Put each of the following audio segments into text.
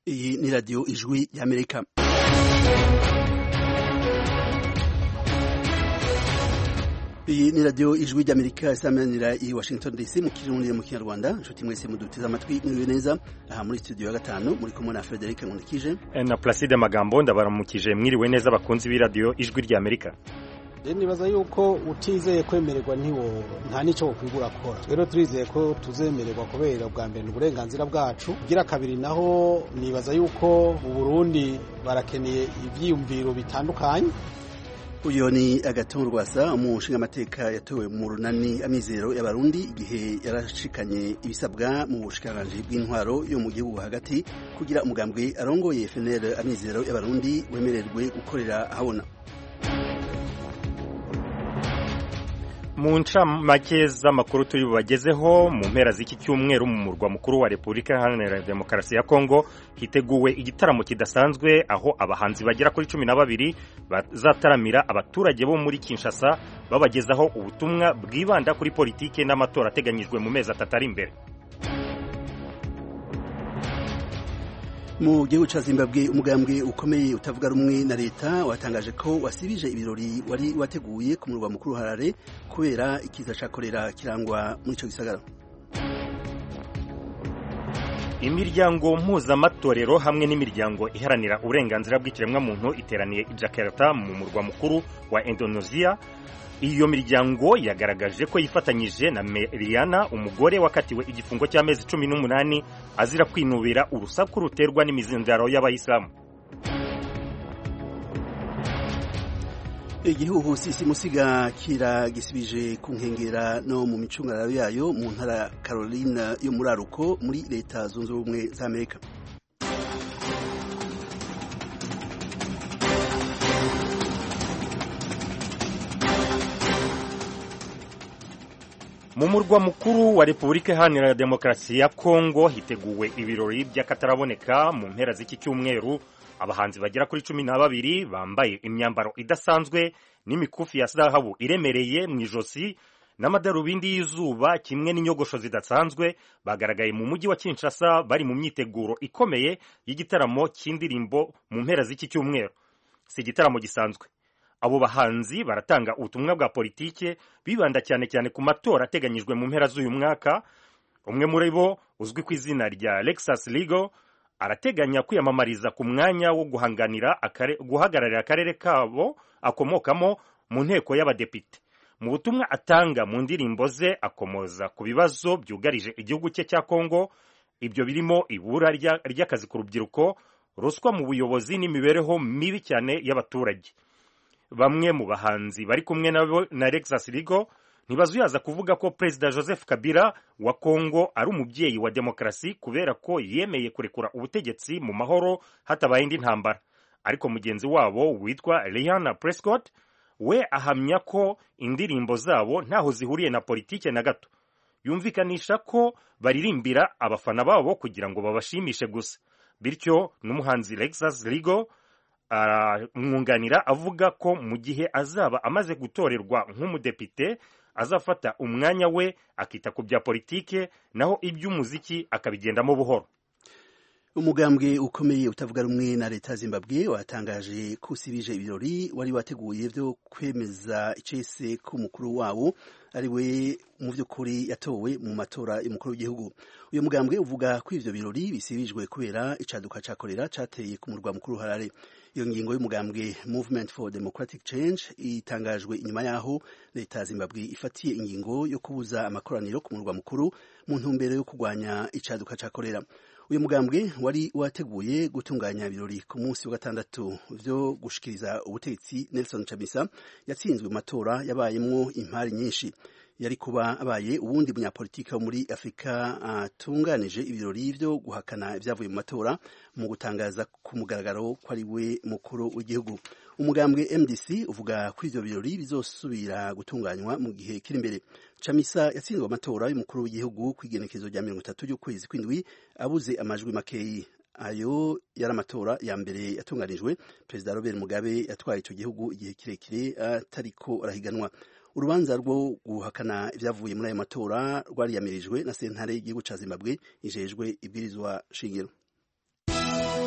Iyi ni radio Ijwi y'Amerika. Iyi ni radio Ijwi y'Amerika isamanira i Washington DC mu Kirundi mu Kinyarwanda. Nshuti mwese mudutiza amatwi mwiriwe neza. Aha muri studio ya 5 muri kumwe na Frederic Nkundikije na Placide Magambo ndabaramukije mwiriwe neza bakunzi bi radio Ijwi y'Amerika. Nibaza yuko utizeye kwemererwa nta nico kwigura kora. Rero turizeye ko tuzemererwa kubera bwa mbere uburenganzira bwacu. Kugira kabiri naho nibaza yuko mu Burundi barakeneye ivyiyumviro bitandukanye. Uyo ni Agathon Rwasa umushinga amateka yatowe mu runani amizero y'abarundi igihe yarashikanye ibisabwa mu bushikiranganje bw'intwaro yo mu gihugu hagati kugira umugambwe arongoye FNL amizero y'abarundi wemererwe gukorera ahabona. Mu ncamake z'amakuru turi bubagezeho mu mpera z'iki cyumweru mu murwa mukuru wa Repubulika Iharanira Demokarasi ya Kongo hiteguwe igitaramo kidasanzwe aho abahanzi bagera kuri 12 bazataramira abaturage bo muri Kinshasa babagezaho ubutumwa bwibanda kuri politike n'amatora ateganyijwe mu mezi atatu ari imbere. Mu gihugu ca Zimbabwe umugambwe ukomeye utavuga rumwe na leta watangaje ko wasibije ibirori wari wateguye ku murwa mukuru Harare kubera ikiza ca kolera kirangwa muri ico gisagara. Imiryango mpuzamatorero hamwe n'imiryango iharanira uburenganzira bw'ikiremwa muntu iteraniye i Jakarta mu murwa mukuru wa Indonesia. Iyo miryango yagaragaje ko yifatanyije na Meriana umugore wakatiwe igifungo cy'amezi 18 azira kwinubira urusaku ruterwa n'imizindaro y'abayisilamu. Igihugu simusiga kiragisibije ku nkengera no mu micungararo yayo mu ntara Carolina yo muri Aruko muri leta zunze ubumwe za Amerika. Mu murwa mukuru wa Repubulika Iharanira Demokarasi ya Kongo hiteguwe ibirori by'akataraboneka mu mpera z'iki cyumweru. Abahanzi bagera kuri 12 bambaye imyambaro idasanzwe n'imikufi ya zahabu iremereye mu ijosi n'amadarubindi y'izuba kimwe n'inyogosho zidasanzwe bagaragaye mu mujyi wa Kinshasa bari mu myiteguro ikomeye y'igitaramo cy'indirimbo mu mpera z'iki cyumweru. Si igitaramo gisanzwe. Abo bahanzi baratanga ubutumwa bwa politike bibanda cyane cyane ku matora ateganyijwe mu mpera z'uyu mwaka. Umwe muri bo uzwi ku izina rya Lexus Ligo arateganya kwiyamamariza ku mwanya wo guhagararira akarere kabo akomokamo mu nteko y'abadepite. Mu butumwa atanga mu ndirimbo ze akomoza ku bibazo byugarije igihugu cye cya Kongo, ibyo birimo ibura ry'akazi ku rubyiruko, ruswa mu buyobozi n'imibereho mibi cyane y'abaturage. Bamwe mu bahanzi bari kumwe na Lexus Ligo ntibazuyaza kuvuga ko President Joseph Kabila wa Kongo ari umubyeyi wa demokrasi kubera ko yemeye kurekura ubutegetsi mu mahoro hatabaye indi ntambara. Ariko mugenzi wabo witwa Rihanna Prescott we ahamya ko indirimbo zabo ntaho zihuriye na politike na gato. Yumvikanisha ko baririmbira abafana babo kugira ngo babashimishe gusa. Bityo n'umuhanzi Lexus Ligo mwunganira avuga ko mu gihe azaba amaze gutorerwa nk'umudepite azafata umwanya we akita ku bya politike naho iby'umuziki akabigendamo buhoro. Umugambwe ukomeye utavuga rumwe na leta Zimbabwe watangaje ko usibije ibirori wari wateguye byo kwemeza icese ko umukuru wawo ari we mu by'ukuri yatowe mu matora y'umukuru w'igihugu. Uyu mugambwe uvuga ko ivyo birori bisibijwe kubera icaduka ca kolera cateye ku murwa mukuru Harare. Iyo ngingo y'umugambwe Movement for Democratic Change itangajwe inyuma yaho leta Zimbabwe ifatiye ingingo yo kubuza amakoraniro ku murwa mukuru mu ntumbero yo kurwanya icaduka ca kolera. Uyu mugambwe wari wateguye gutunganya ibirori ku munsi wa gatandatu vyo gushikiriza ubutegetsi. Nelson Chamisa yatsinzwe mu matora yabayemwo impari nyinshi. Yari kuba abaye ubundi munyapolitiki wo muri Afrika atunganije ibirori vyo guhakana ivyavuye mu matora mu gutangaza ku mugaragaro ko ari we mukuru w'igihugu. Umugambwe MDC uvuga ko ivyo birori bizosubira gutunganywa mu gihe kiri imbere. Chamisa yatsinzwe amatora y'umukuru w'igihugu kwigenekezo rya 30 y'ukwezi kw'indwi abuze amajwi makeyi. Ayo yari amatora ya mbere yatunganijwe President Robert Mugabe yatwaye ico gihugu igihe kirekire atariko arahiganwa. Urubanza rwo guhakana ibyavuye muri ayo matora rwariyamirijwe na sentare y'igihugu ca Zimbabwe ijejwe ibwirizwa shingiro.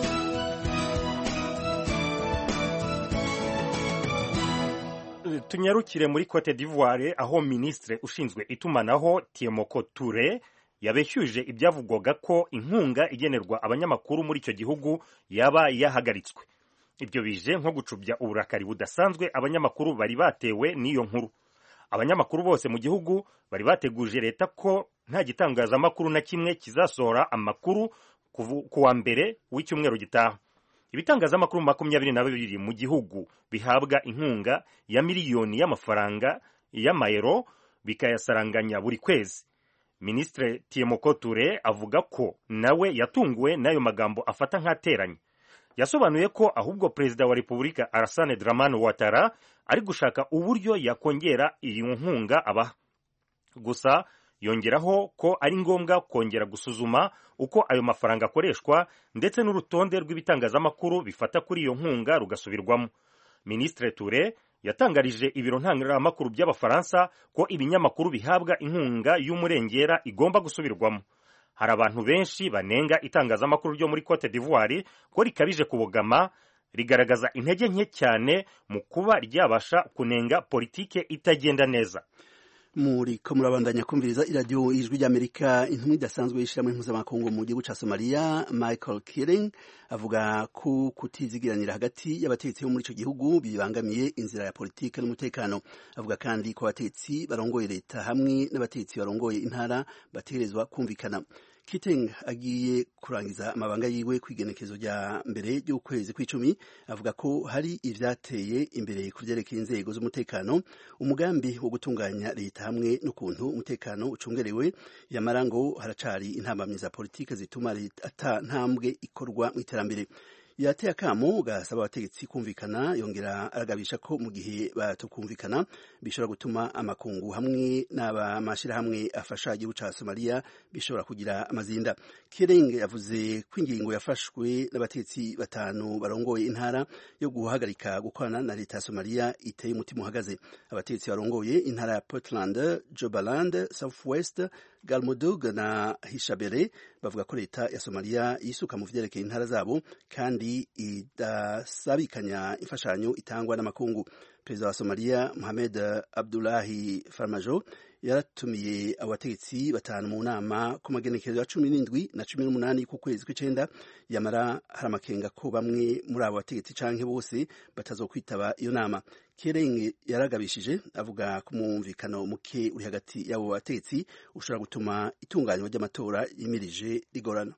tunyarukire muri Cote d'Ivoire aho ministre ushinzwe itumanaho Tiemoko Toure yabeshyuje ibyavugwaga ko inkunga igenerwa abanyamakuru muri icyo gihugu yaba yahagaritswe. Ibyo bije nko gucubya uburakari budasanzwe abanyamakuru bari batewe n'iyo nkuru. Abanyamakuru bose mu gihugu bari bateguje leta ko nta gitangazamakuru na kimwe kizasohora amakuru kuwa mbere w'icyumweru gitaha. Ibitangazamakuru 22 mu gihugu bihabwa inkunga ya miliyoni y'amafaranga y'amayero bikayasaranganya buri kwezi. Ministre Tiemoko Toure avuga ko nawe yatunguwe n'ayo magambo afata nk'ateranye. Yasobanuye ko ahubwo Perezida wa Repubulika Alassane Dramane Ouattara ari gushaka uburyo yakongera iyi nkunga abaha. Gusa yongeraho ko ari ngombwa kongera gusuzuma uko ayo mafaranga akoreshwa ndetse n'urutonde rw'ibitangazamakuru bifata kuri iyo nkunga rugasubirwamo. Ministre Toure yatangarije ibiro ntangiramakuru by'Abafaransa ko ibinyamakuru bihabwa inkunga y'umurengera igomba gusubirwamo. Hari abantu benshi banenga itangazamakuru ryo muri Cote d'Ivoire ko rikabije kubogama, rigaragaza intege nke cyane mu kuba ryabasha kunenga politike itagenda neza. Muriko murabandanya kumviriza iradiyo Ijwi ry'Amerika. Intumwa idasanzwe y'ishirahamwe mpuzamakungu mu gihugu ca Somalia Michael Keating avuga ko kutizigiranira hagati y'abategetsi bo muri ico gihugu bibangamiye inzira ya politike n'umutekano. Avuga kandi ko abategetsi barongoye leta hamwe n'abategetsi barongoye intara bategerezwa kumvikana. Keating agiye kurangiza amabanga yiwe kwigenekezo rya mbere y'ukwezi kw'icumi. Avuga ko hari ivyateye imbere ku vyerekeye inzego z'umutekano, umugambi wo gutunganya leta hamwe n'ukuntu umutekano ucungerewe, yamara ngo haracari intambamyi za politike zituma leta ata ntambwe ikorwa mu iterambere. Yateye akamo gasaba abategetsi kumvikana, yongera aragabisha ko mu gihe batokumvikana bishobora gutuma amakungu hamwe n'abamashirahamwe afasha igihugu ca Somalia bishobora kugira amazinda. Keating yavuze ko ingingo yafashwe n'abategetsi batanu barongoye intara yo guhagarika gukorana na leta ya Somalia iteye umutima uhagaze. Abategetsi barongoye intara ya Portland, Jubaland, Southwest, Galmudug na Hishabere bavuga ko leta ya Somalia yisuka mu vyerekeye intara zabo kandi idasabikanya imfashanyo itangwa n'amakungu. Perezida wa Somalia Mohamed Abdullahi Farmajo yaratumiye abategetsi batanu mu nama ku magenekerezo ya 17 na 18 ku kwezi kw'icenda, yamara hari amakenga ko bamwe muri abo bategetsi canke bose batazokwitaba iyo nama. Keating yaragabishije avuga ko umwumvikano muke uri hagati y'abo bategetsi ushobora gutuma itunganywa ry'amatora yimirije rigorana.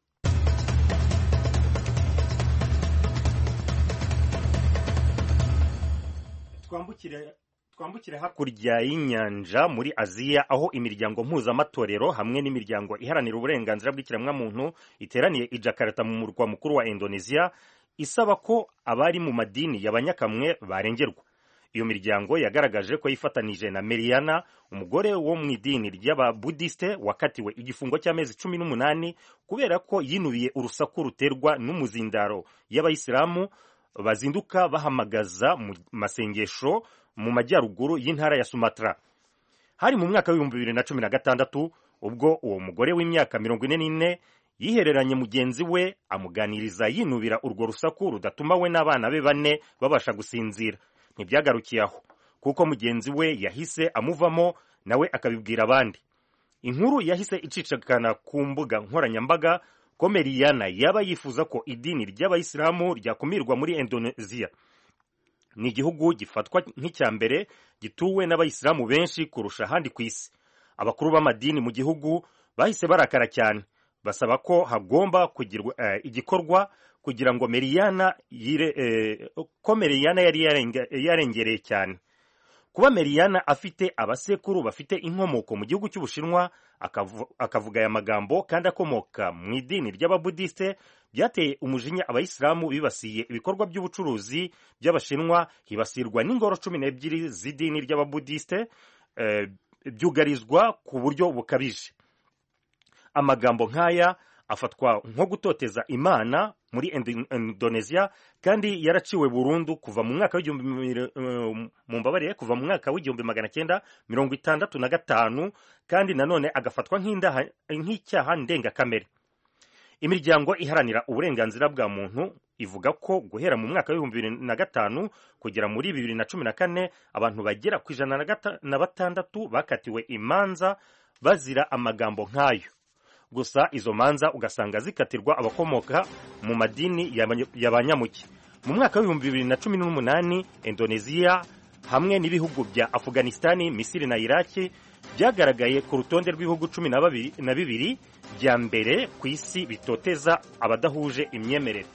Twambukire hakurya y'inyanja muri Aziya aho imiryango mpuzamatorero hamwe n'imiryango iharanira uburenganzira bw'ikiremwamuntu iteraniye i Jakarta mu murwa mukuru wa Indonesia isaba ko abari mu madini y'abanyakamwe barengerwa. Iyo miryango yagaragaje ko yifatanije na Meriana, umugore wo mu idini ry'Ababudiste wakatiwe igifungo cy'amezi 18 kubera ko yinubiye urusaku ruterwa n'umuzindaro y'Abayisilamu bazinduka bahamagaza mu masengesho mu majyaruguru y'intara ya Sumatra. Hari mu mwaka wa 2016 ubwo uwo mugore w'imyaka 44 yihereranye mugenzi we amuganiriza yinubira urwo rusaku rudatuma we n'abana be bane babasha gusinzira. Ntibyagarukiye aho kuko mugenzi we yahise amuvamo nawe akabibwira abandi. Inkuru yahise icicikana ku mbuga nkoranyambaga ko Meriana yaba yifuza ko idini ry'Abayisilamu ryakumirwa muri Indonesia. Ni igihugu gifatwa nk'icya mbere gituwe n'Abayisilamu benshi kurusha ahandi ku isi. Abakuru b'amadini mu gihugu bahise barakara cyane, basaba ko hagomba kugirwa igikorwa kugira ngo Meriana yari yarengereye cyane. Kuba Meriana afite abasekuru bafite inkomoko mu gihugu cy'Ubushinwa akavuga aya magambo kandi akomoka mu idini ry'Ababudiste byateye umujinya Abayisilamu bibasiye ibikorwa by'ubucuruzi by'Abashinwa, hibasirwa n'ingoro 12 z'idini ry'Ababudiste byugarizwa ku buryo bukabije. Amagambo nk'aya afatwa nko gutoteza Imana muri Indonesia kandi yaraciwe burundu kuva mu mwaka kuva mu mwaka w'1965 kandi nanone agafatwa nk'icyaha ndengakamere. Imiryango iharanira uburenganzira bwa muntu ivuga ko guhera mu mwaka w'ibihumbi 2005 kugera muri 2014 abantu bagera ku 106 bakatiwe imanza bazira amagambo nk'ayo. Gusa izo manza ugasanga zikatirwa abakomoka mu madini y'abanyamuke. Mu mwaka w'ibihumbi 2018 Indonesia hamwe n'ibihugu bya Afghanistan, Misiri na Iraki byagaragaye ku rutonde rw'ibihugu 12 bya mbere ku isi bitoteza abadahuje imyemerere.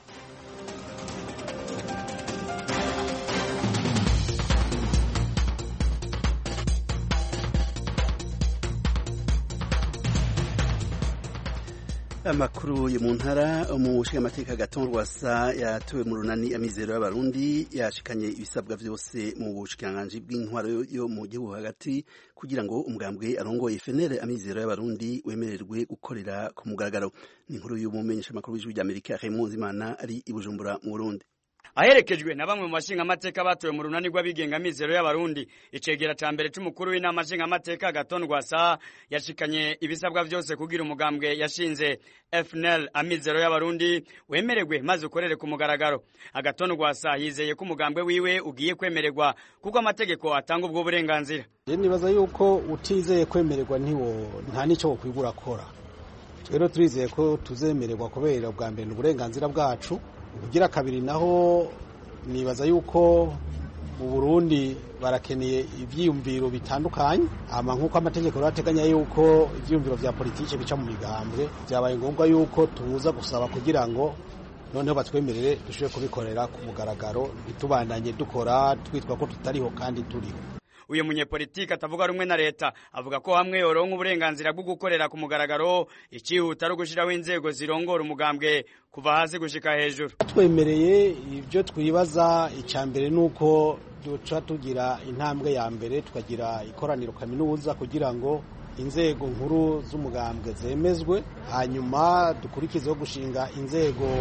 Amakuru yo mu ntara, umushingamateka Agathon Rwasa yatowe mu runani Amizero y'Abarundi yashikanye ibisabwa vyose mu bushikiranganji bw'intwaro yo mu gihugu hagati kugira ngo umugambwe arongoye FNL Amizero y'Abarundi wemererwe gukorera ku mugaragaro. Ni inkuru y'umumenyesha makuru w'ijwi ry'Amerika Raymond Zimana ari i Bujumbura mu Burundi. Aherekejwe na bamwe mu bashingamateka batowe mu runani rw'abigenga Amizero y'Abarundi, icegera ca mbere c'umukuru w'inama nshingamateka Agathon Rwasa yashikanye ibisabwa vyose kugira umugambwe yashinze FNL Amizero y'Abarundi wemererwe maze ukorere ku mugaragaro. Agathon Rwasa yizeye ko umugambwe wiwe ugiye kwemererwa kuko amategeko atanga ubwo burenganzira. Nibaza yuko utizeye kwemererwa nta nico wokwigura akora. Rero turizeye ko tuzemererwa kubera ubwa mbere uburenganzira bwacu. Kugira kabiri naho nibaza yuko mu Burundi barakeneye ivyiyumviro bitandukanye, ama nkuko amategeko arateganya yuko ivyiyumviro vya politike bica mu migambwe, byabaye ngombwa yuko tuza gusaba kugira ngo noneho batwemerere dushobore kubikorera ku mugaragaro, bitubandanye dukora twitwa ko tutariho kandi turiho. Uyu munyepolitiki atavuga rumwe na leta avuga ko hamwe yoronka uburenganzira bwo gukorera ku mugaragaro icihuta ari gushiraho inzego zirongora umugambwe kuva hasi gushika hejuru. Twemereye ibyo twibaza, icambere nuko duca tugira intambwe ya mbere tukagira ikoraniro kaminuza kugira ngo inzego nkuru z'umugambwe zemezwe, hanyuma dukurikizeho gushinga inzego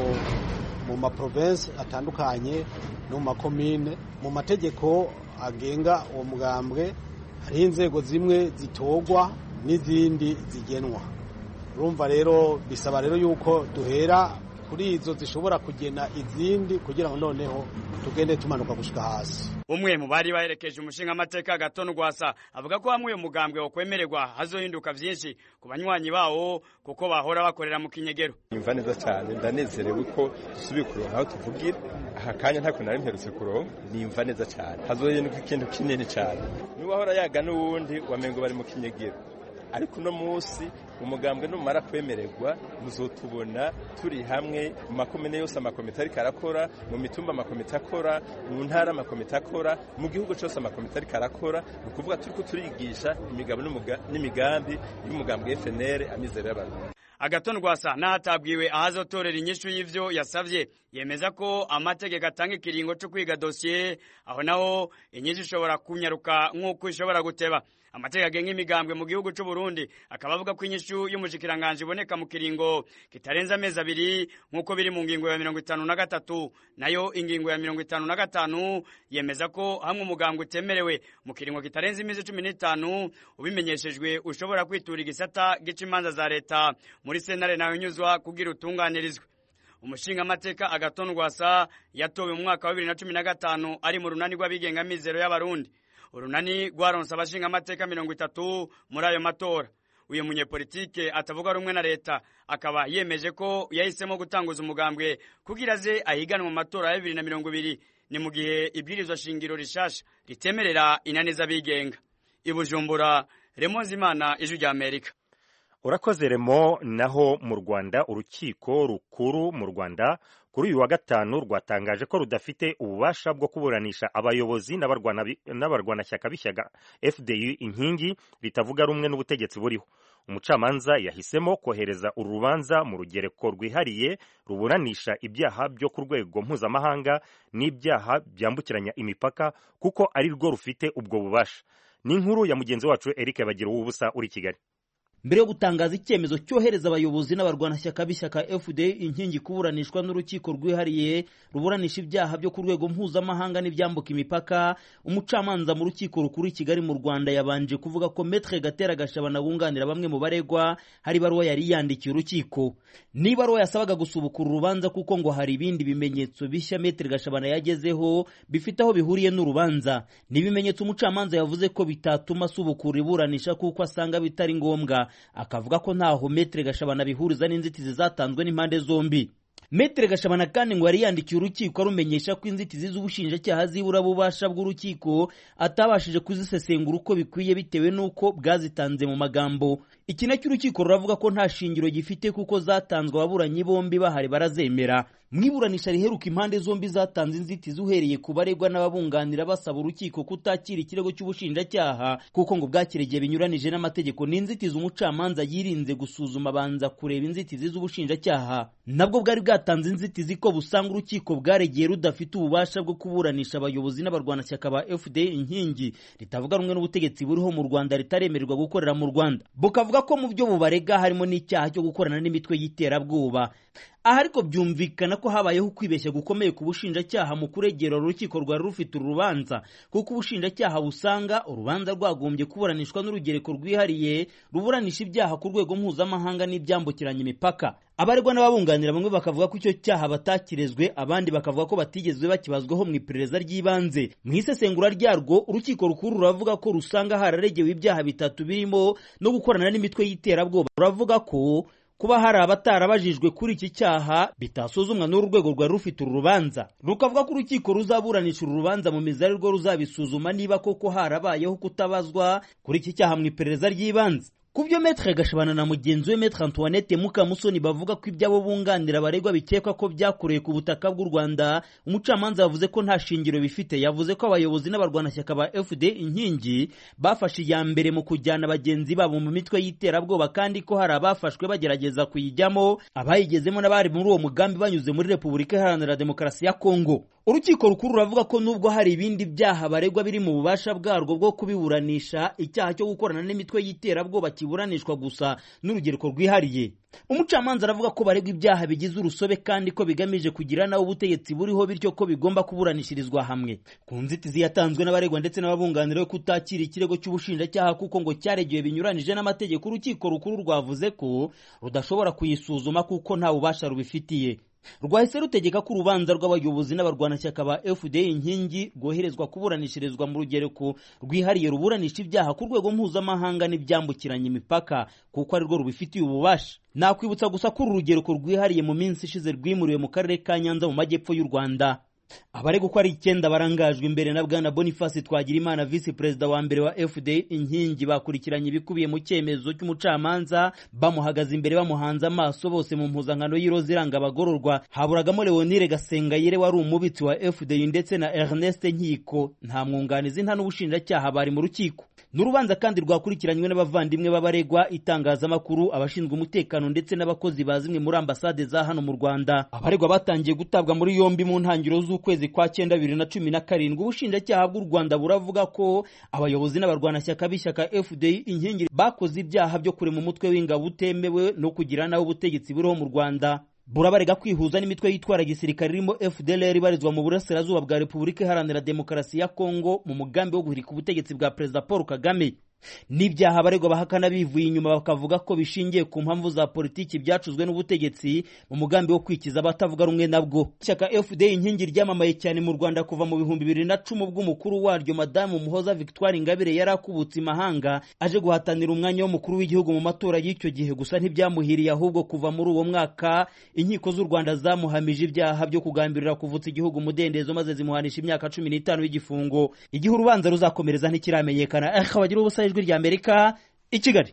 mu maprovince atandukanye no mu makomine. Mu mategeko agenga uwo mugambwe hari inzego zimwe zitogwa n'izindi zigenwa. Urumva rero bisaba rero yuko duhera kuri izo zishobora kugena izindi kugira ngo noneho tugende tumanuka gushika hasi. Umwe mu bari baherekeje umushingamateka Agathon Rwasa avuga ko hamwe umugambwe wo kwemererwa hazohinduka vyinshi ku banywanyi bawo kuko bahora bakorera mu kinyegero. Imva neza cyane, ndanezerewe ko dusubiye kuronka aho tuvugira aha kanya ntako nari mperutse kuronka. Ni imva neza cyane, hazohinduka ikintu kinini cyane. Niba ahora yaga n'uwundi wamengo bari mu kinyegero, ariko no musi umugambwe numara kwemererwa muzotubona turi hamwe mu makomine yose, amakomite ariko arakora, mu mitumba amakomite akora, mu ntara amakomite akora, mu gihugu cyose amakomite ariko arakora. Ukuvuga turiko turigisha imigabo n'imigambi y'umugambwe FNL Amizero y'Abarundi. Agathon Rwasa nahatabwiwe ahazotorera inyishu y'ivyo yasavye, yemeza ko amategeko atanga ikiringo cyo kwiga dossier, aho naho inyishu ishobora kunyaruka nk'uko ishobora guteba. Amategeko agenga imigambwe mu gihugu cy'u Burundi akaba avuga ko inyishu y'umushikiranganje iboneka mu kiringo kitarenza amezi 2 nk'uko biri mu ngingo ya 53, nayo ingingo ya 55 yemeza ko hamwe umugambwe utemerewe mu kiringo kitarenza imezi 15 ubimenyeshejwe ushobora kwitura igisata gica imanza za leta muri sentare nayo nyuzwa kugira utunganirizwe. Umushingamateka Agathon Rwasa yatowe mu mwaka wa 2015 ari mu runani rw'abigenga Amizero y'Abarundi. Urunani rwaronse abashingamateka 30 muri ayo matora. Uyu munyepolitike atavuga rumwe na leta akaba yemeje ko yahisemo gutanguza umugambwe kugira ze ahiganwa mu matora ya 2020, ni mu gihe ibwirizwa shingiro rishasha ritemerera inaniza bigenga. I Bujumbura, Raymond Zimana, ijwi ry'Amerika. Urakoze Remo. Naho mu Rwanda, urukiko rukuru mu Rwanda kuri uyu wa gatanu rwatangaje ko rudafite ububasha bwo kuburanisha abayobozi n'abarwanashyaka b'ishyaka FDU inkingi ritavuga rumwe n'ubutegetsi buriho. Umucamanza yahisemo kohereza uru rubanza mu rugereko rwihariye ruburanisha ibyaha byo ku rwego mpuzamahanga n'ibyaha byambukiranya imipaka kuko ari rwo rufite ubwo bubasha. Ni inkuru ya mugenzi wacu Eric Bagira ubusa uri Kigali. mbere yo gutangaza icyemezo cyohereza abayobozi n'abarwanashyaka b'ishyaka FDL inkingi kuburanishwa n'urukiko rwihariye ruburanisha ibyaha byo ku rwego mpuzamahanga n'ibyambuka imipaka, umucamanza mu rukiko rukuru i Kigali mu Rwanda yabanje kuvuga ko Maître Gatera Gashabana wunganira bamwe mu baregwa hari ibaruwa yari yandikiye urukiko. Ni ibaruwa yasabaga gusubukura urubanza kuko ngo hari ibindi bimenyetso bishya Maître Gashabana yagezeho bifite aho bihuriye n'urubanza. Ni ibimenyetso umucamanza yavuze ko bitatuma asubukura iburanisha kuko asanga bitari ngombwa, akavuga ko ntaho Maître Gashabana bihuriza n'inzitizi zatanzwe n'impande zombi. Maître Gashabana kandi ngo yari yandikiye urukiko arumenyesha ko inzitizi z'ubushinjacyaha zibura bubasha bw'urukiko atabashije kuzisesengura uko bikwiye bitewe n'uko bwazitanze mu magambo. Iki nacyo urukiko ruravuga ko nta shingiro gifite kuko zatanzwe ababuranyi bombi bahari barazemera. Mwiburanisha riheruka impande zombi zatanze inzitizi uhereye ku baregwa n'ababunganira basaba urukiko kutakira ikirego cy'ubushinjacyaha kuko ngo bwakiregeye binyuranije n'amategeko. N'inzitizi umucamanza yirinze gusuzuma abanza kureba inzitizi z'ubushinjacyaha. Nabwo bwari bwatanze inzitizi ko busanga urukiko bwaregeye rudafite ububasha bwo kuburanisha abayobozi n'abarwanashyaka ba FDL inkingi ritavuga rumwe n'ubutegetsi buriho mu Rwanda ritaremererwa gukorera mu Rwanda. Bukavuga ko mu byo bubarega harimo n'icyaha cyo gukorana n'imitwe y'iterabwoba. Aha ariko byumvikana ko habayeho kwibeshya gukomeye ku bushinjacyaha mu kuregera urukiko rwari rufite urubanza kuko ubushinjacyaha busanga urubanza rwagombye kuburanishwa n'urugereko rwihariye ruburanisha ibyaha ku rwego mpuzamahanga n'ibyambukiranya imipaka. Abaregwa n'ababunganira bamwe bakavuga ko icyo cyaha batakirezwe, abandi bakavuga ko batigezwe bakibazwaho mu iperereza ry'ibanze. Mu isesengura ryarwo urukiko rukuru ruravuga ko rusanga hararegewe ibyaha bitatu birimo no gukorana n'imitwe y'iterabwoba. Ruravuga ko kuba hari abatarabajijwe kuri iki cyaha bitasuzumwa n'uru rwego rwari rufite uru rubanza. Rukavuga ko urukiko ruzaburanisha uru rubanza mu mizi arirwo ruzabisuzuma niba koko harabayeho kutabazwa kuri iki cyaha mu iperereza ry'ibanze. Ku byo Maître Gashabana na mugenzi we Maître Antoinette Mukamusoni bavuga ko ibyabo bunganira abaregwa bikekwa ko byakorewe ku butaka bw'u Rwanda, umucamanza yavuze ko nta shingiro bifite. Yavuze ko abayobozi n'abarwanashyaka ba FDL inkingi bafashe iya mbere mu kujyana bagenzi babo mu mitwe y'iterabwoba kandi ko hari abafashwe bagerageza kuyijyamo, abayigezemo n'abari muri uwo mugambi banyuze muri Repubulika Iharanira Demokarasi ya Kongo. Urukiko rukuru ruravuga ko nubwo hari ibindi byaha baregwa biri mu bubasha bwarwo bwo kubiburanisha, icyaha cyo gukorana n'imitwe y'iterabwoba kiburanishwa gusa n'urugereko rwihariye. Umucamanza aravuga ko baregwa ibyaha bigize urusobe kandi ko bigamije kugira nawe ubutegetsi buriho bityo ko bigomba kuburanishirizwa hamwe. Ku nzitizi yatanzwe n'abaregwa ndetse n'ababunganira kutakira ikirego cy'ubushinjacyaha kuko ngo cyaregewe binyuranije n'amategeko, urukiko rukuru rwavuze ko rudashobora kuyisuzuma kuko nta bubasha rubifitiye. Rwahise rutegeka ko urubanza rw'abayobozi n'abarwanashyaka ba FDL inkingi rwoherezwa kuburanishirizwa mu rugereko rwihariye ruburanisha ibyaha ku rwego mpuzamahanga n'ibyambukiranya imipaka kuko ari rwo rubifitiye ububasha. Nakwibutsa gusa ko uru rugereko rwihariye mu minsi ishize rwimuriwe mu karere ka Nyanza mu majyepfo y'u Rwanda. Abarega uko ari 9 barangajwe imbere na Bwana Boniface Twagirimana, Vice Perezida wa mbere wa FDL inkingi, bakurikiranye ibikubiye mu cyemezo cy'umucamanza bamuhagaze imbere bamuhanze amaso bose mu mpuzankano y'iroza iranga abagororwa. Haburagamo Leonire Gasengayire wari umubitsi wa FDL ndetse na Ernest Nkiko, nta mwunganizi nta n'ubushinjacyaha bari mu rukiko. N'urubanza kandi rwakurikiranywe n'abavandimwe b'abaregwa, itangazamakuru, abashinzwe umutekano ndetse n'abakozi bazimwe muri ambasade za hano mu Rwanda. Abaregwa batangiye gutabwa muri yombi mu ntangiriro z'ukwezi kwa 9 2017. Ubushinjacyaha bw'u Rwanda buravuga ko abayobozi n'abarwanashyaka b'ishyaka FDL inkingi bakoze ibyaha byo kurema umutwe w'ingabo utemewe no kugira nawe ubutegetsi buriho mu Rwanda. Burabarega kwihuza n'imitwe yitwara gisirikare irimo FDLR ibarizwa mu burasirazuba bwa Repubulika Iharanira Demokarasi ya Kongo mu mugambi wo guhirika ubutegetsi bwa Perezida Paul Kagame. N'ibyaha abaregwa bahakana bivuye inyuma bakavuga ko bishingiye ku mpamvu za politiki byacuzwe n'ubutegetsi mu mugambi wo kwikiza abatavuga rumwe nabwo. Ishyaka FDL inkingi ryamamaye cyane mu Rwanda kuva mu 2010 ubwo umukuru waryo Madamu Muhoza Victoire Ingabire yari akubutse imahanga aje guhatanira umwanya w'umukuru w'igihugu mu matora y'icyo gihe. Gusa ntibyamuhiriye, ahubwo kuva muri uwo mwaka inkiko z'u Rwanda zamuhamije ibyaha byo kugambirira kuvutsa igihugu umudendezo maze zimuhanisha imyaka 15 y'igifungo. Igihe urubanza ruzakomereza ntikiramenyekana. Akabagira ubusa ijwi rya Amerika i Kigali.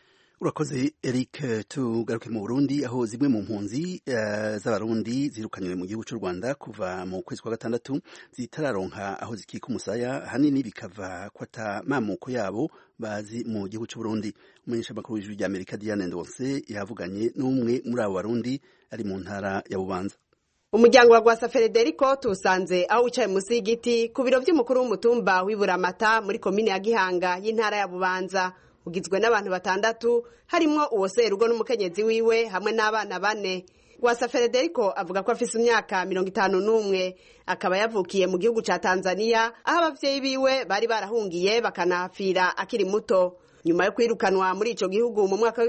Urakoze Eric. Tugaruke mu Burundi aho zimwe mu mpunzi z'abarundi zirukanywe mu gihugu cy'u Rwanda kuva mu kwezi kwa gatandatu zitararonka aho zikika umusaya, hanini bikava kwata mamuko yabo bazi mu gihugu cy'u Burundi. Umunyesha makuru w'ijwi rya Amerika Diane Ndonse yavuganye n'umwe muri abo barundi ari mu ntara ya Bubanza. Umuryango wa Gwasa Federico tusanze aho wicaye musi y'igiti ku biro by'umukuru w'umutumba w'Iburamata muri komine ya Gihanga y'intara ya Bubanza. ugizwe n'abantu 6 harimwo uwo serugo n'umukenyezi wiwe hamwe n'abana 4. Gwasa Federico avuga ko afise imyaka 51 akaba yavukiye mu gihugu ca Tanzania aho abavyeyi biwe bari barahungiye bakanahafira akiri muto. Nyuma yo kwirukanwa muri ico gihugu mu mwaka wa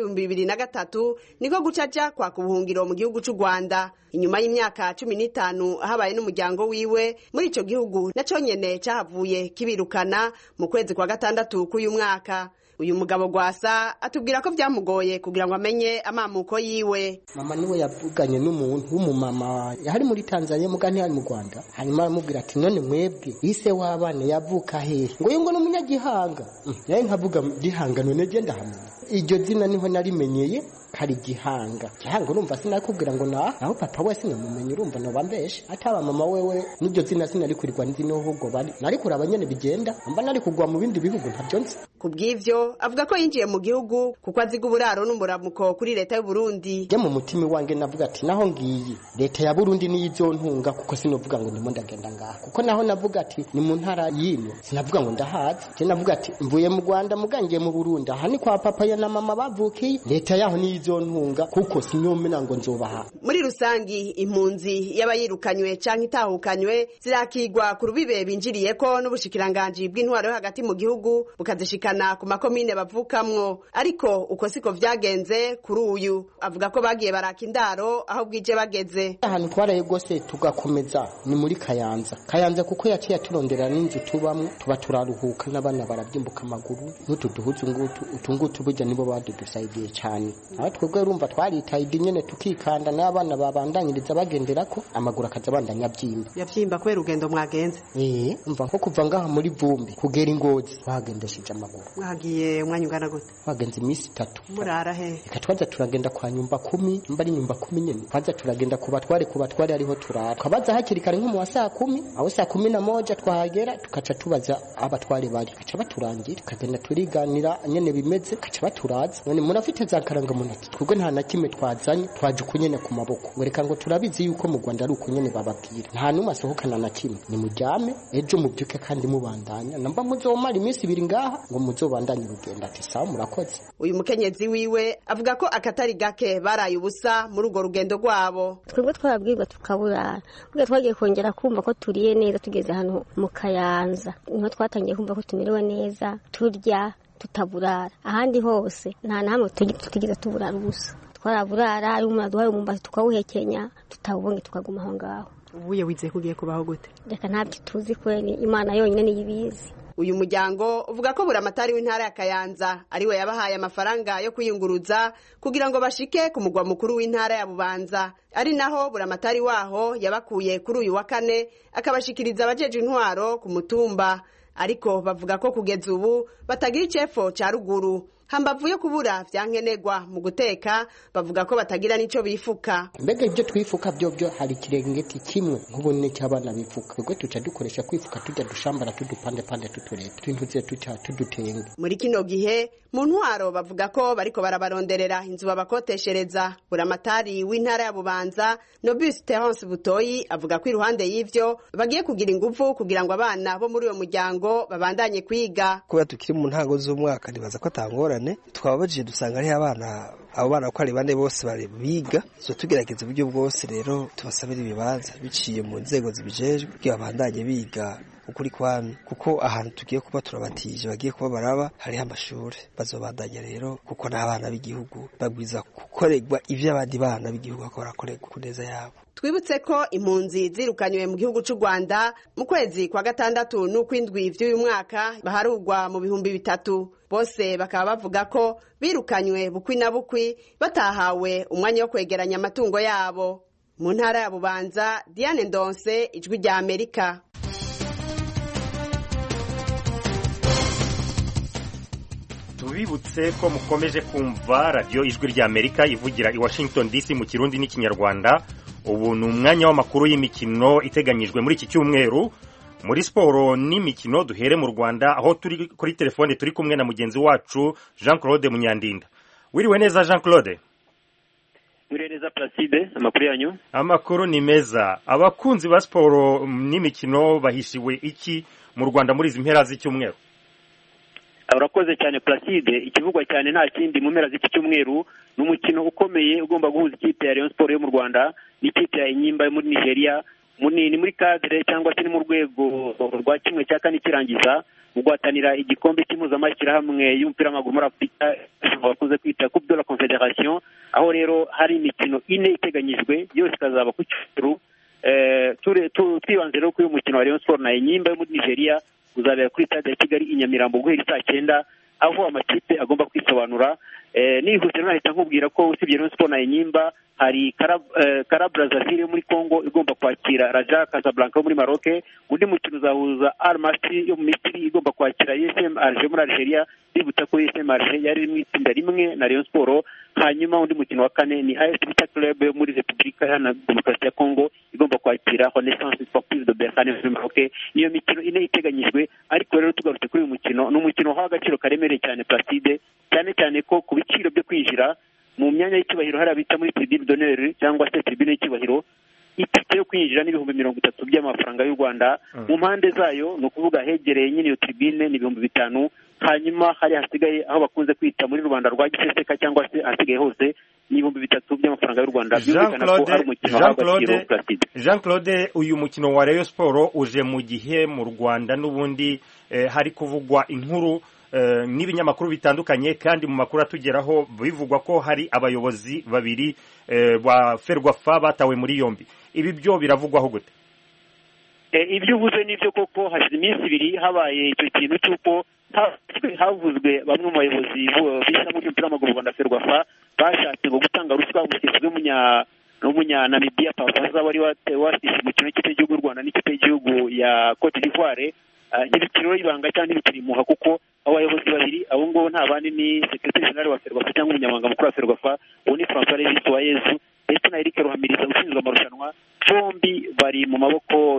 2003 niko gucaja kwa kubuhungiro mu gihugu c'u Rwanda. Inyuma y'imyaka 15 habaye n'umuryango wiwe muri ico gihugu naco nyene cahavuye kibirukana mu kwezi kwa gatandatu k'uyu mwaka. Uyu mugabo Gwasa atubwira ko byamugoye kugira ngo amenye amamuko yiwe. Mama niwe yavuganye n'umuntu w'umumama yari muri Tanzania mugani ari mu Rwanda, hanyuma aramubwira ati none mwebwe ise w'abana yavuka hehe? Ngo n'umunyagihanga. Yaye nkavuga gihanga none je ndahamenya. Iryo zina niho narimenyeye hari gihanga. Gihanga urumva sinakubwira ngo naho papa wese namumenye urumva no bambeshe. Ataba mama wewe n'iryo zina sinari kurirwa nzino ahubwo bari. Nari kuraba nyene bigenda, mba nari kugwa mu bindi bihugu ntavyonse. Kubw'ivyo avuga ko yinjiye mu gihugu kuko aziga uburaro n'umuramuko kuri leta y'u Burundi. Je mu mutima wange navuga ati naho ngiye leta ya Burundi ni izontunga kuko sinovuga ngo ndimo ndagenda ngaha. Kuko naho navuga ati ni mu ntara yino sinavuga ngo ndahazi. Je navuga ati mvuye mu Rwanda mugangiye mu Burundi aha ni kwa papa ya na mama bavukiye leta yaho ni izontunga kuko sinyomena ngo nzobaha. Muri rusangi impunzi y'abayirukanywe canke itahukanywe zirakigwa ku rubibe binjiriyeko n'ubushikiranganje bw'intwaro yo hagati mu gihugu bukazishikana ku makomine bavukamwo, ariko uko siko vyagenze kuri uyu. Avuga ko bagiye baraka indaro aho bwije bageze. Ahantu twaraye gose tugakomeza ni muri Kayanza kuko yaciye turondera n'inzu tubamwe tuba turaruhuka n'abana barabyimbuka amaguru n'utuduhuzu utungutu burya nibo badudusaidiye cyane. Aho twebwe urumva twaritaye nyene tukikanda n'abana babandanyiriza bagenderako amaguru akazabandanya byimba. Yavyimba kwera urugendo mwagenze? Umva nko kuva ngaha muri Vumbi kugera Ingozi bagendeshije amaguru. Mwagiye umwanya ungana gute? Bagenze iminsi 3. Murara he? Twaza turagenda kwa nyumba 10, mbari nyumba 10 nyene. Twaza turagenda ku batware ariho turara. Twabaza hakiri kare nko mu saa 10, aho saa 11 twahagera tukaca tubaza abatware bari. Kaca baturangira, tukagenda turiganira nyene bimeze, kaca baturaza. None murafite za karanga munati. Twebwe nta na kimwe twazanye, twaje kunyene ku maboko. Wereka ngo turabizi yuko mu Rwanda ari uko nyene bababwira. Nta numwe asohokana na kimwe. Ni mujyame ejo mubyuke kandi mubandanya. Namba muzomara iminsi 2 ngaha ngo muzobandanye urugendo. Ati sawa murakoze. Uyu mukenyezi wiwe avuga ko akatari gake baraye ubusa muri urwo rugendo rwabo. Twebwe twabwirwa tukaburara. Ubwo twagiye kongera kumva ko turiye neza tugeze hano mu Kayanza. Niho twatangiye kumva ko tumerewe neza, turya tutaburara. Ahandi hose nta namwe tugize tuburara ubusa. Twaraburara ari umuntu duhaye umumbati tukawuhekenya tutabonye tukaguma aho ngaho. Ubuye wizeye kugiye kubaho gute? Reka ntabyo tuzi kwene Imana yonyine niyibizi. Uyu muryango uvuga ko buramatari w'intara ya Kayanza ariwe yabahaye amafaranga yo kuyunguruza kugira ngo bashike ku mugwa mukuru w'intara ya Bubanza, ari naho buramatari waho yabakuye kuri uyu wa 4 akabashikiriza abajeje intwaro ku mutumba, ariko bavuga ko kugeza ubu batagira icefo ca ruguru. Hambavu yo kubura vyankenegwa mu guteka bavuga ko batagira nico bifuka. Mbega ibyo twifuka byo hari kirengeti kimwe nk'ubone cy'abana bifuka. Ubwo tuca dukoresha kwifuka tujya dushambara tudupande tutureta twintuze tuca tudutenge. Muri kino gihe mu ntwaro bavuga ko bariko barabaronderera inzu babakoteshereza. Buramatari w'intara ya Bubanza Nobus Terence Butoyi avuga ko iruhande y'ivyo bagiye kugira ingufu kugira ngo abana bo muri uyo muryango babandanye kwiga. Kuba tukiri mu ntango z'umwaka nibaza ko atangora twabajije dusanga ari abo bana ko ari bane bose bari biga, so tugerageza uburyo bwose rero tubasabira ibibanza biciye mu nzego zibijejwe kugira babandanye biga ukuri kwami, kuko ahantu tugiye kuba turabatije bagiye kuba baraba hari amashuri bazobandanya rero kuko n'abana b'igihugu bagwiza gukorerwa ivyo abandi bana b'igihugu bakora korerwa kuneza yabo. Twibutse ko impunzi zirukanywe mu gihugu c'u Rwanda mu kwezi kwa 6 n'ukwindwi vy'uyu mwaka baharugwa mu 3,000. Bose bakaba bavuga ko birukanywe bukwi na bukwi batahawe umwanya wo kwegeranya amatungo yabo. Mu ntara ya Bubanza, Diane Ndonse, Ijwi rya Amerika. Tubibutse ko mukomeje kumva radio Ijwi rya Amerika ivugira i Washington DC mu Kirundi n'Ikinyarwanda. Ubu ni umwanya w'amakuru y'imikino iteganyijwe muri iki cyumweru. Muri sporo n'imikino duhere mu Rwanda aho turi kuri telefone turi kumwe na mugenzi wacu Jean-Claude Munyandinda. Wiriwe neza Jean-Claude? Wiriwe neza Placide, amakuru yanyu? Amakuru ni meza. Abakunzi ba sporo n'imikino bahishiwe iki mu Rwanda muri izi mpera z'icyumweru? urakoze cyane Placide. Ikivugwa cyane nta kindi mu mpera z'iki cyumweru n'umukino ukomeye ugomba guhuza ikipe ya Rayon Sport yo mu Rwanda n'ikipe ya Enyimba yo muri Nigeria. Ni muri cadre cyangwa se ni mu rwego rwa kimwe cya kane kirangiza mu guhatanira igikombe cy'impuzamashyirahamwe y'umupira w'amaguru muri Afurika bakunze kwita Coupe de la Confédération, aho rero hari imikino ine iteganyijwe yose ikazaba ku cyumweru. Twibanze rero kuri uyu mukino wa Rayon Sport na Enyimba yo muri Nigeria uzabera kuri stade ya Kigali i Nyamirambo guhera saa 9, aho amakipe agomba kwisobanura. Nihuse nahita nkubwira ko usibye Rayon Sport na Enyimba hari Kara Brazzaville yo muri Congo igomba kwakira Raja Casablanca yo muri Maroc. Undi mukino uzahuza Al Masry yo mu Misiri igomba kwakira USM Alger muri Algeria. Bibutsa ko USM Alger yari mu itsinda rimwe na Rayon Sport. Hanyuma undi mukino wa kane ni AS Vita Club yo muri Republika Iharanira Demokarasi ya Congo igomba kwakira Renaissance Sportive de Berkane muri Maroc. Niyo mikino ine iteganyijwe, ariko rero tugarutse kuri uyu mukino, ni umukino uha agaciro karemereye cyane Placide, cyane ko ku biciro byo kwinjira mu myanya y'icyubahiro hari abita muri tribune d'honneur cyangwa se tribune y'icyubahiro, itike yo kwinjira ni 30,000 by'amafaranga y'u Rwanda. Mu mpande zayo ni ukuvuga hegereye nyine iyo tribune ni 5,000. Hanyuma hari hasigaye aho bakunze kwita muri Rwanda rwa Giseseka cyangwa se hasigaye hose ni 3,000 by'amafaranga y'u Rwanda. Jean Claude, uyu mukino wa Rayon Sport uje mu gihe mu Rwanda n'ubundi hari kuvugwa inkuru n'ibinyamakuru bitandukanye, kandi mu makuru atugeraho bivugwa ko hari abayobozi babiri ba Ferwafa batawe muri yombi. Ibi byo biravugwaho gute? Ibyo uvuze nibyo koko, hashize iminsi 2 habaye icyo kintu cy'uko havuzwe bamwe mu bayobozi b'ishyirahamwe ry'umupira w'amaguru mu Rwanda Ferwafa bashatse ngo gutanga ruswa umusifuzi w'umunyanamibiya Papaza wari wasise umukino w'ikipe y'igihugu y'u Rwanda n'ikipe y'igihugu ya Cote d'Ivoire. Ntibikiriho ibanga cyangwa ntibikirimuha, kuko abayobozi babiri abo ngabo nta bandi ni Secretary General wa Ferwafa cyangwa umunyamabanga mukuru wa Ferwafa, uwo ni François Regis Uwayezu ndetse na Eric Ruhamiriza ushinzwe amarushanwa. Bombi bari mu maboko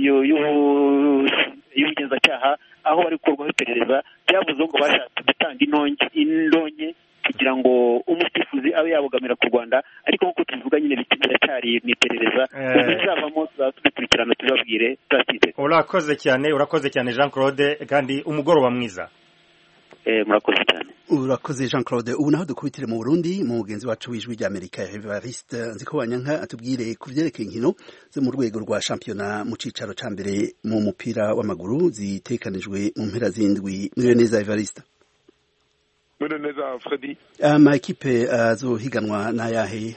y'ubugenzacyaha aho bari gukorwaho iperereza. Byavuze ngo bashatse gutanga indonke kugira ngo umusifuzi abe yabogamira ku Rwanda, ariko nk'uko tubivuga nyine biracyari mu iperereza. Bizavamo tuzakurikirana tubabwire. Urakoze cyane Jean Claude, kandi umugoroba mwiza. Murakoze cyane. Urakoze Jean Claude. Ubu naho dukubitire mu Burundi, mu mugenzi wacu w'ijwi rya Amerika Evariste Nzikobanyanka atubwire ku byerekeye inkino zo mu rwego rwa shampiyona mu cicaro ca mbere mu mupira w'amaguru zitekanijwe mu mpera z'indwi. Muriwe neza Evariste? Muriwe neza Freddy. Amakipe azohiganwa n'ayahe?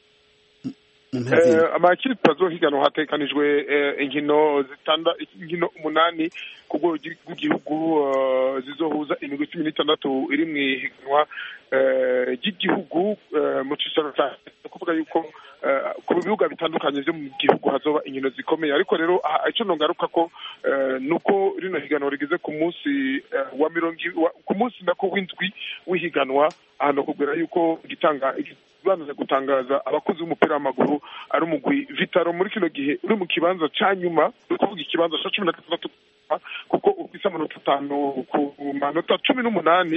Amakipe azohiganwa hatekanijwe inkino 8 ku rwego rw'igihugu zizohuza imigwi 16 iri mu ihiganwa ry'igihugu mu cicaro cya, kuvuga yuko ku bibuga bitandukanye byo mu gihugu hazoba inkino zikomeye. Ariko rero icyo nongaruka ko nuko rino higanwa rigeze ku munsi wa ku munsi nako w'indwi w'ihiganwa, ahantu kubwira yuko bamaze gutangaza abakozi b'umupira w'amaguru ari umugwi Vitaro muri kino gihe uri mu kibanza ca nyuma, uri kuvuga ikibanza ca 16 kuko ufise amanota 5 ku manota 18.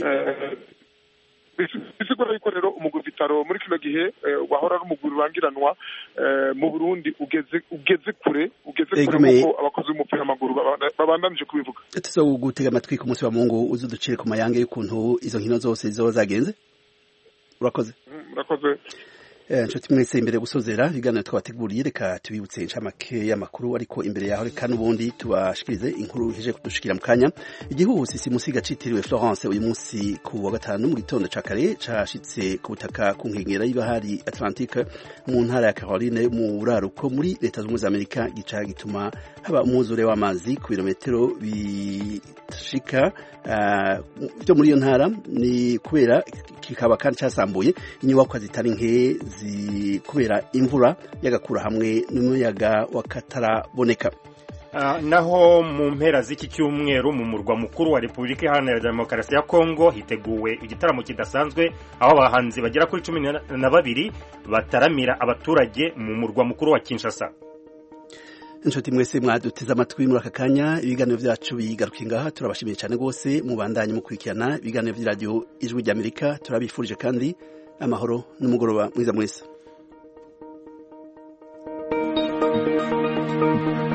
bisigura yuko rero umugwi Vitaro muri kino gihe wahora ari umugwi urangiranwa mu Burundi ugeze kure kuko abakozi b'umupira w'amaguru babandanije kubivuga. Tuzogutega amatwi ku munsi wa Mungu uzuducire ku mayange y'ukuntu izo nkino zose zizoba zagenze. Urakoze. Nshuti mwese, imbere gusozera ibiganiro twabateguriye, reka tubibutse inshamake y'amakuru, ariko imbere yaho reka n'ubundi tubashikirize inkuru ije kudushikira mu kanya. Igihuhusi simusiga citiriwe Florence uyu munsi ku wa gatanu mu gitondo ca kare cashitse ku butaka ku nkengera y'ibahari Atlantique mu ntara ya Caroline mu buraruko muri Leta z'Ubumwe za Amerika, gica gituma haba umwuzure w'amazi ku birometero bishika byo muri iyo ntara. Ni kubera kikaba kandi casambuye inyubakwa zitari nke kubera imvura y'agakura hamwe n'umuyaga wa kataraboneka. Naho mu mpera z'iki cyumweru mu murwa mukuru wa Repubulika Iharanira Demokarasi ya Kongo hiteguwe igitaramo kidasanzwe, aho abahanzi bagera kuri 12 bataramira abaturage mu murwa mukuru wa Kinshasa. Inshuti mwese mwaduteze amatwi muri aka kanya, ibiganiro byacu bigaruka ngaha. Turabashimiye cyane gose mubandanye mukurikirana ibiganiro by'iradio Ijwi rya Amerika. Turabifurije kandi amahoro n'umugoroba mwiza mwese.